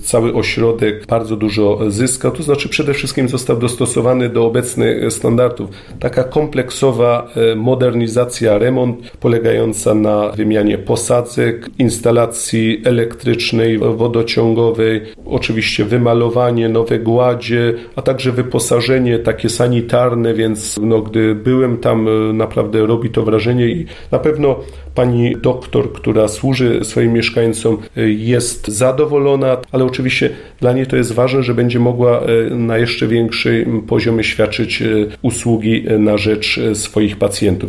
cały ośrodek bardzo dużo zyskał, to znaczy przede wszystkim został dostosowany do obecnych standardów. Taka kompleksowa modernizacja, remont polegająca na wymianie posadzek, instalacji elektrycznej, wodociągowej, oczywiście wymalowanie, nowe gładzie, a także wyposażenie takie sanitarne, więc gdy byłem tam, naprawdę robi to wrażenie i na pewno pani doktor, która służy swoim mieszkańcom, jest zadowolona, ale oczywiście dla niej to jest ważne, że będzie mogła na jeszcze większym poziomie świadczyć usługi na rzecz swoich pacjentów.